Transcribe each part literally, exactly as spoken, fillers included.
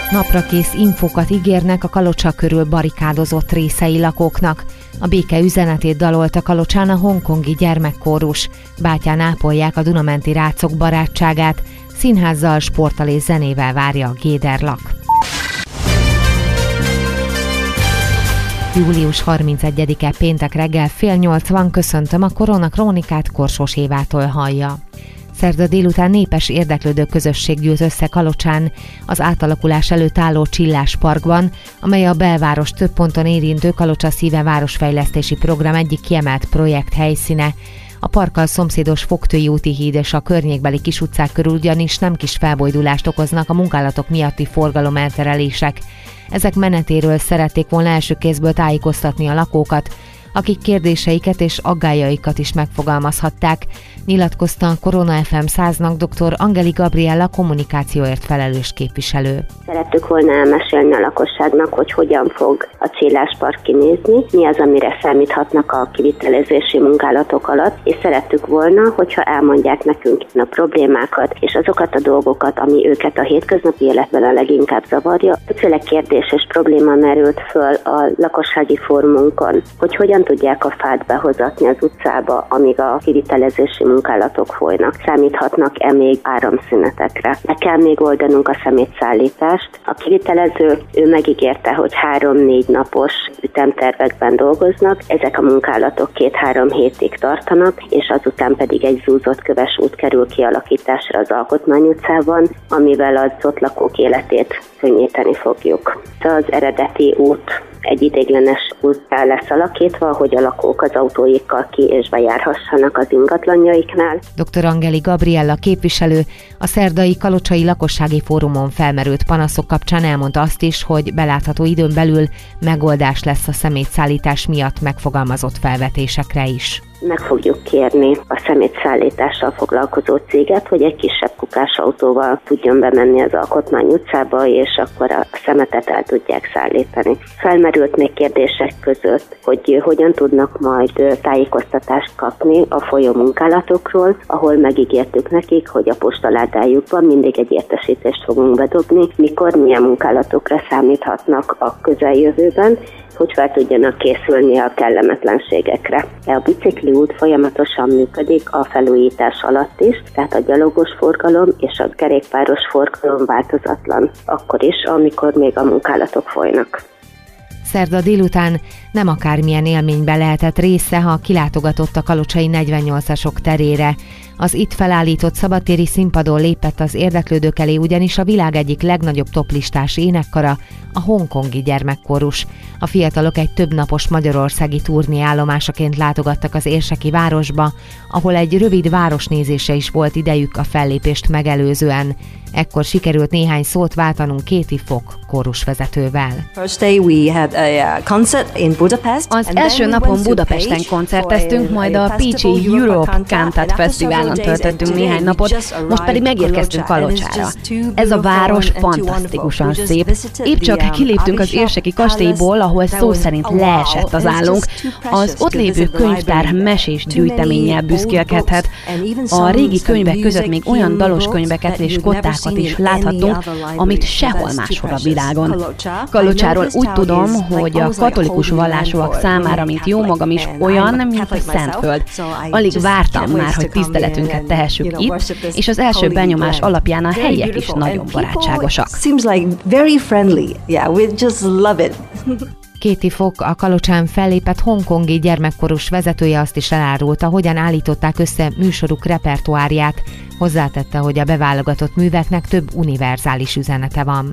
Naprakész infókat ígérnek a Kalocsa körül barikádozott részei lakóknak. A béke üzenetét dalolta Kalocsán a hongkongi gyermekkórus. Bátyán ápolják a Dunamenti rácok barátságát. Színházzal, sporttal és zenével várja a Géderlak. július harmincegyedike péntek reggel fél nyolc van, köszöntöm a Korona Krónikát, Korsós Évától hallja. Szerda délután népes érdeklődő közösség gyűlt össze Kalocsán az átalakulás előtt álló Csillás Parkban, amely a belváros több ponton érintő Kalocsa Szíve városfejlesztési program egyik kiemelt projekt helyszíne. A parkkal szomszédos Fogtői úti híd és a környékbeli kis utcák körül ugyanis nem kis felbojdulást okoznak a munkálatok miatti forgalomelterelések. Ezek menetéről szerették volna első kézből tájékoztatni a lakókat, akik kérdéseiket és aggályaikat is megfogalmazhatták, nyilatkozta a Korona ef em száznak dr. Angeli Gabriella kommunikációért felelős képviselő. Szerettük volna elmesélni a lakosságnak, hogy hogyan fog a Csillás Park kinézni, mi az, amire számíthatnak a kivitelezési munkálatok alatt, és szerettük volna, hogyha elmondják nekünk a problémákat, és azokat a dolgokat, ami őket a hétköznapi életben a leginkább zavarja. Többféle kérdés és probléma merült föl a lakossági fórumunkon, hogy hogyan tudják a fát behozatni az utcába, amíg a kivitelezési munkálatok folynak. Számíthatnak-e még áramszünetekre? Meg kell még oldanunk a szemétszállítást. A kivitelező, ő megígérte, hogy három-négy napos ütemtervekben dolgoznak. Ezek a munkálatok két-három hétig tartanak, és azután pedig egy zúzott köves út kerül kialakításra az Alkotmány utcában, amivel az ott lakók életét könnyíteni fogjuk. Az eredeti út egy ideiglenes úttá lesz alakítva, hogy a lakók az autóikkal ki- és bejárhassanak az ingatlanjaiknál. dr. Angeli Gabriella képviselő a szerdai kalocsai lakossági fórumon felmerült panaszok kapcsán elmondta azt is, hogy belátható időn belül megoldás lesz a szemétszállítás miatt megfogalmazott felvetésekre is. Meg fogjuk kérni a szemétszállítással foglalkozó céget, hogy egy kisebb kukás autóval tudjon bemenni az Alkotmány utcába, és akkor a szemetet el tudják szállítani. Felmerült még kérdések között, hogy hogyan tudnak majd tájékoztatást kapni a folyó munkálatokról, ahol megígértük nekik, hogy a postaládájukban mindig egy értesítést fogunk bedobni, mikor milyen munkálatokra számíthatnak a közeljövőben, hogy fel tudjanak készülni a kellemetlenségekre. A bicikli út folyamatosan működik a felújítás alatt is, tehát a gyalogos forgalom és a kerékpáros forgalom változatlan, akkor is, amikor még a munkálatok folynak. Szerda délután nem akármilyen élménybe lehetett része, ha kilátogatott a kalocsai negyvennyolcasok terére. Az itt felállított szabadtéri színpadon lépett az érdeklődők elé ugyanis a világ egyik legnagyobb toplistás énekkara, a hongkongi gyermekkórus. A fiatalok egy többnapos magyarországi turné állomásaként látogattak az érseki városba, ahol egy rövid városnézése is volt idejük a fellépést megelőzően. Ekkor sikerült néhány szót váltanunk Katie Fogg kórusvezetővel. Az első napon Budapesten koncerteztünk, majd a Pécsi Europe Cantat Fesztiválon töltöttünk néhány napot, most pedig megérkeztünk Kalocsára. Ez a város fantasztikusan szép. Épp csak kiléptünk az érseki kastélyból, ahol szó szerint leesett az állunk. Az ott lévő könyvtár mesés gyűjteménnyel büszkélkedhet. A régi könyvek között még olyan dalos könyveket és kottákat is láthatunk, amit sehol máshol a világon. Kalocsáról úgy tudom, hogy a katolikus vallásúak számára, mint jó magam is, olyan, mint a Szentföld. Alig vártam már, hogy tiszteletünket tehessük itt, és az első benyomás alapján a helyiek is nagyon barátságosak. Katie Fogg, a Kalocsán fellépett hongkongi gyermekkorús vezetője azt is elárulta, hogyan állították össze műsoruk repertoárját. Hozzátette, hogy a beválogatott műveknek több univerzális üzenete van.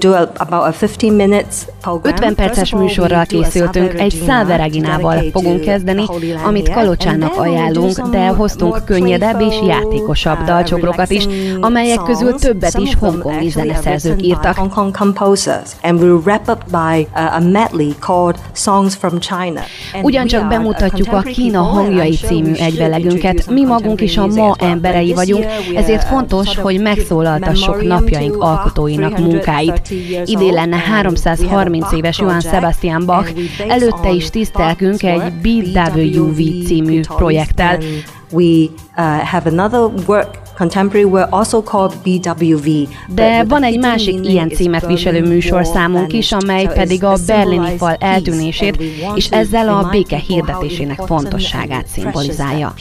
ötven perces műsorral készültünk, egy Salve Reginával fogunk kezdeni, amit Kalocsának ajánlunk, de hoztunk könnyedebb és játékosabb dalcsokrokat is, amelyek közül többet is hongkongi zeneszerzők írtak. Ugyancsak bemutatjuk a Kína hangjai című egyvelegünket, mi magunk is a ma emberei vagyunk, ezért fontos, hogy megszólaltassuk napjaink alkotóinak munkáit. Idén lenne háromszázharminc éves Johann Sebastian Bach, előtte is tisztelkünk egy B W V című projekttel. We uh, have another work De van egy másik ilyen címet viselő műsorszámunk is, amely pedig a berlini fal eltűnését, és ezzel a béke hirdetésének fontosságát szimbolizálja.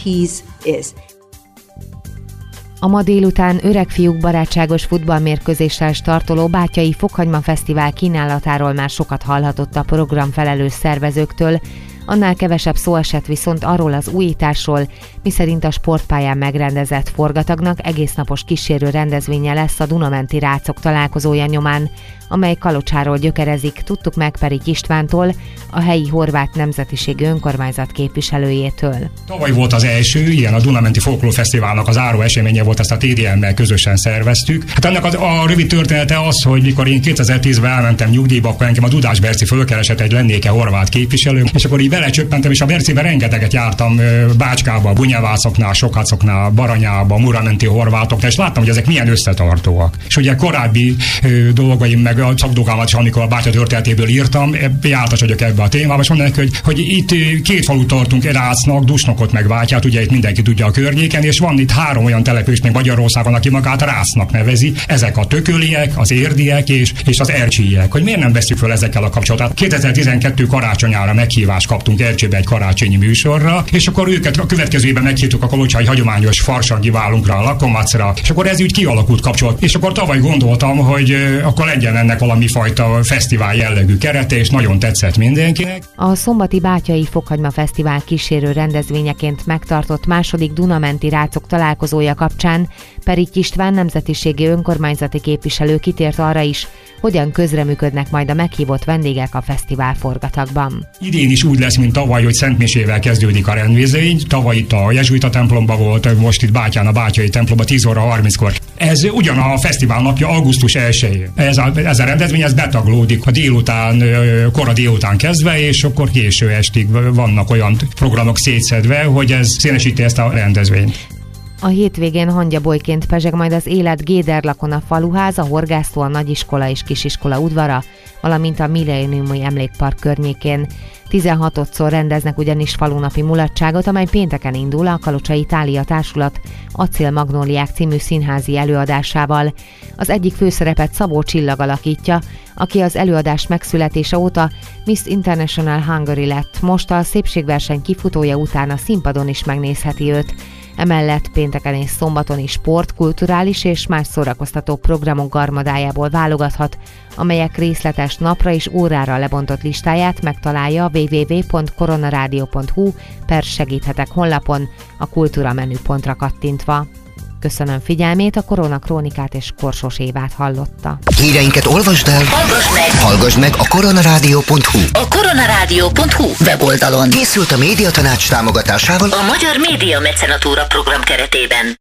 A ma délután öregfiúk barátságos futballmérkőzéssel startoló Bátyai Fokhagyma Fesztivál kínálatáról már sokat hallhatott a program felelős szervezőktől, annál kevesebb szó esett viszont arról az újításról, miszerint a sportpályán megrendezett forgatagnak egésznapos kísérő rendezvénye lesz a Dunamenti Rácok találkozója nyomán, amely Kalocsáról gyökerezik, tudtuk meg Perik Istvántól, a helyi horvát nemzetiségű önkormányzat képviselőjétől. Tavaly volt az első, ilyen a Dunamenti Folklór Fesztiválnak az záró eseménye volt, ezt a té dé em-mel közösen szerveztük. Hát ennek az, a rövid története az, hogy mikor én kétezer-tízben elmentem nyugdíjba, akkor engem a Dudás Berci fölkeresett, egy lennéke horvát képviselő, és akkor így belecsöppentem, és a Berciben rengeteget jártam Bácskába, Bunyavászoknál, Sokacoknál, Baranyába, Muramenti horvátoknál, és láttam, hogy ezek milyen összetartóak. És ugye korábbi ö, dolgaim meg a szakdolgomat is, amikor a bátya történetéből írtam, jártas vagyok ebbe a témába, és mondanak, hogy, hogy itt két falut tartunk, Rácnak, Dusnokot meg Bátyát, ugye itt mindenki tudja a környéken, és van itt három olyan település még Magyarországon, aki magát Rácnak nevezi, ezek a tököliek, az érdiek és, és az ercsiek. Hogy miért nem veszik föl ezekkel a kapcsolatot? kétezer-tizenkettő karácsonyára meghívást kaptunk Ercsébe egy karácsonyi műsorra, és akkor őket a következő évben meghívtuk a kolocsai hagyományos farsangi válunkra, a Lakomacra, és akkor ez úgy kialakult kapcsolat. És akkor tavaly gondoltam, hogy akkor legyen ennek valami fajta fesztivál jellegű kerete, és nagyon tetszett mindenkinek. A szombati Bátyai Fokhagyma Fesztivál kísérő rendezvényeként megtartott második Dunamenti Rácok találkozója kapcsán Perik István nemzetiségi önkormányzati képviselő kitért arra is, hogyan közreműködnek majd a meghívott vendégek a fesztivál forgatagban. Idén is úgy lesz, mint tavaly, hogy szentmisével kezdődik a rendezvény. Tavaly itt a jezsuita templomban volt, most itt Bátyán a Bátyai templomban tíz óra harminckor. Ez ugyan a fesztivál napja augusztus elsején. Ez a, ez a rendezvény, ez betaglódik a délután, kora délután kezdve, és akkor késő estig vannak olyan programok szétszedve, hogy ez színesíti ezt a rendezvényt. A hétvégén hangyabolyként pezseg majd az élet Géderlakon a faluház, a horgásztó, a nagyiskola és kisiskola udvara, valamint a Millenniumi Emlékpark környékén. tizenhatodszor rendeznek ugyanis falunapi mulatságot, amely pénteken indul a Kalocsai Itália Társulat Acél Magnóliák című színházi előadásával. Az egyik főszerepet Szabó Csillag alakítja, aki az előadás megszületése óta Miss International Hungary lett. Most a szépségverseny kifutója után a színpadon is megnézheti őt. Emellett pénteken és szombaton is sport, kulturális és más szórakoztató programok garmadájából válogathat, amelyek részletes napra és órára lebontott listáját megtalálja a double-u double-u double-u pont koronaradio pont hu per segíthetek honlapon, a kultúra menüpontra kattintva. Köszönöm figyelmét, a Korona Krónikát és Korsós Évát hallotta. Híreinket olvasd el, hallgass meg, hallgass meg a koronaradio pont hu. A koronaradio pont hu weboldalon. Készült a Médiatanács támogatásával a Magyar Média Mecenatúra program keretében.